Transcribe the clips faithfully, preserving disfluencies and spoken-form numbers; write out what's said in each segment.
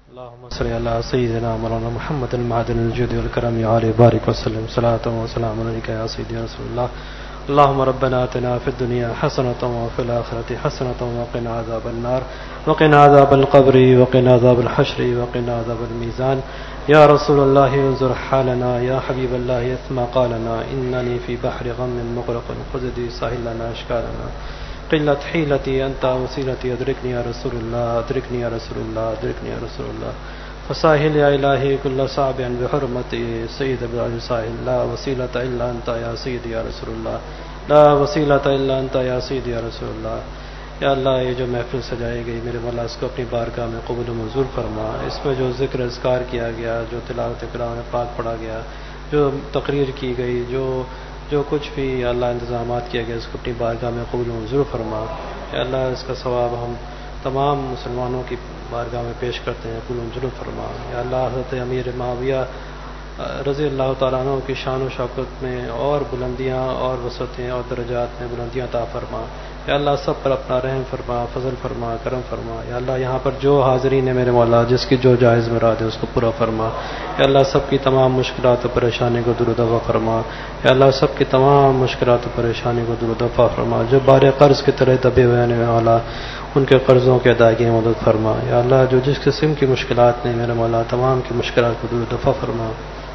اللهم صل على سيدنا مولانا محمد المعدن الجود والكرم يا علي بارك وسلم صلاة وسلام عليك يا سيدي يا رسول الله. اللهم ربنا آتنا في الدنيا حسنة وفي الآخرة حسنة وقنا عذاب النار وقنا عذاب القبر وقنا عذاب الحشر وقنا عذاب الميزان. يا رسول الله انظر حالنا، يا حبيب الله اسمع قالنا، إنني في بحر غم مغرق خذ ساحلنا أشكالنا، قلت حيلتي أنت وسيلتي، أدركني يا رسول الله، أدركني يا رسول الله، أدركني يا رسول الله. فساهل يا إلهي كل صعب بحرمة سيد ابن ساحل، لا وسيلة إلا أنت يا سيدي يا رسول الله، لا وسيلة إلا أنت يا سيدي يا رسول الله. یا اللہ یہ جو محفل سجائی گئی میرے مولا اس کو اپنی بارگاہ میں قبول و منظور فرما. اس میں جو ذکر اذکار کیا گیا، جو تلاوت کلام پاک پڑھا گیا، جو تقریر کی گئی، جو جو کچھ بھی یا اللہ انتظامات کیا گیا اس کو اپنی بارگاہ میں قبول و منظور فرما. یا اللہ اس کا ثواب ہم تمام مسلمانوں کی بارگاہ میں پیش کرتے ہیں، قبول و منظور فرما. یا اللہ حضرت امیر معاویہ رضی اللہ تعالیٰ عنہ کی شان و شوکت میں اور بلندیاں اور وسعتیں اور درجات میں بلندیاں عطا فرما. یا اللہ سب پر اپنا رحم فرما، فضل فرما، کرم فرما. یا اللہ یہاں پر جو حاضرین ہیں میرے مولا جس کی جو جائز مراد ہے اس کو پورا فرما. یا اللہ سب کی تمام مشکلات و پریشانی کو دور و دفع فرما. یا اللہ سب کی تمام مشکلات و پریشانی کو دور و دفع فرما. جو بار قرض کی طرح دبے ہوئے ہیں مولا ان کے قرضوں کی ادائیگی میں مدد فرما. یا اللہ جو جس قسم کی مشکلات نے میرے مولا تمام کی مشکلات کو دور و دفع فرما.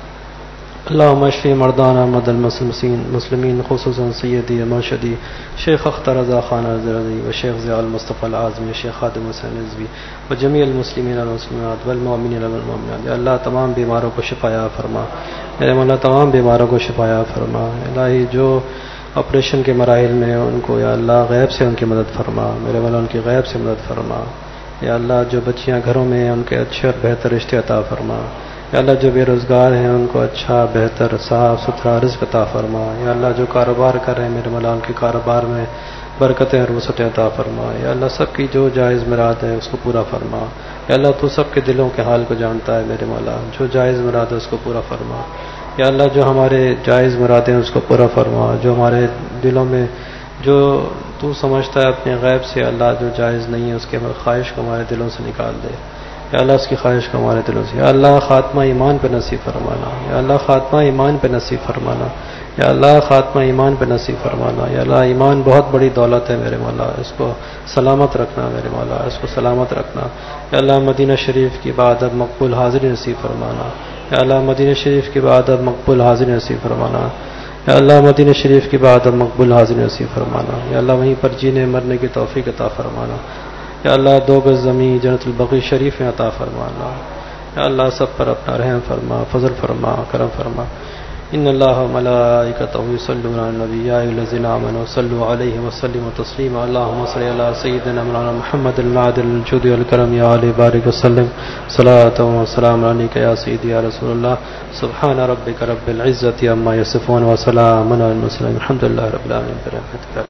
اللهم اشف مرضانا مرضى المسلمين مسلمين خصوصا سيدي مرشدي شيخ اختر رضا خان الزردي وشيخ ضياء المصطفى العازمي وشيخ خادم حسین رضوی وجميع المسلمين والمسلمات والمؤمنين والمؤمنات. یا اللہ تمام بیماروں کو شفا عطا فرما. میرے مولا تمام بیماروں کو شفا عطا فرما. الہی جو آپریشن کے مراحل میں ان کو یا اللہ غیب سے ان کی مدد فرما. میرے مولا ان کی غیب سے مدد فرما. یا اللہ جو بچیاں گھروں میں ہیں ان کے اچھے اور بہتر رشتے عطا فرما. یا اللہ جو بے روزگار ہیں ان کو اچھا بہتر صاف ستھرا رزق عطا فرما. یا اللہ جو کاروبار کر رہے ہیں میرے مولا ان کے کاروبار میں برکتیں اور وسعتیں عطا فرما. یا اللہ سب کی جو جائز مراد ہے اس کو پورا فرما. یا اللہ تو سب کے دلوں کے حال کو جانتا ہے میرے مولا، جو جائز مراد ہے اس کو پورا فرما. یا اللہ جو ہمارے جائز مراد ہیں اس کو پورا فرما. جو ہمارے دلوں میں جو تو سمجھتا ہے اپنے غیب سے اللہ جو جائز نہیں ہے اس کے خواہش کو ہمارے دلوں سے نکال دے. یا اللہ اس کی خواہش کو ہمارے دلوں سے. یا اللہ خاتمہ ایمان پہ نصیب فرمانا. یا اللہ خاتمہ ایمان پہ نصیب فرمانا. یا اللہ خاتمہ ایمان پہ نصیب فرمانا. یا اللہ ایمان بہت بڑی دولت ہے میرے مولا، اس کو سلامت رکھنا میرے مولا، اس کو سلامت رکھنا. یا اللہ مدینہ شریف کی بعد اب مقبول حاضری نصیب فرمانا. یا اللہ مدینہ شریف کی بعد اب مقبول حاضری نصیب فرمانا. یا اللہ مدینہ شریف کی بعد اب مقبول حاضری نصیب فرمانا. یا اللہ وہیں پر جینے مرنے کی توفیق عطا فرمانا. یا اللہ دو گز زمین جنت البقیع شریف میں عطا فرمانا. یا اللہ سب پر اپنا رحم فرما، فضل فرما، کرم فرما. ان اللہ و ملائکتہ یصلون علی النبی یا ایھا الذین آمنوا صلوا علیہ وسلموا تسلیما. اللهم صل علی سیدنا مولانا محمد المعدن الجود والکرم یا علی بارک وسلم صلاۃ و سلام علیک یا سیدی یا رسول اللہ. سبحان ربک رب العزة عما یصفون وسلام علی المرسلین الحمد للہ رب العالمین برحمتک.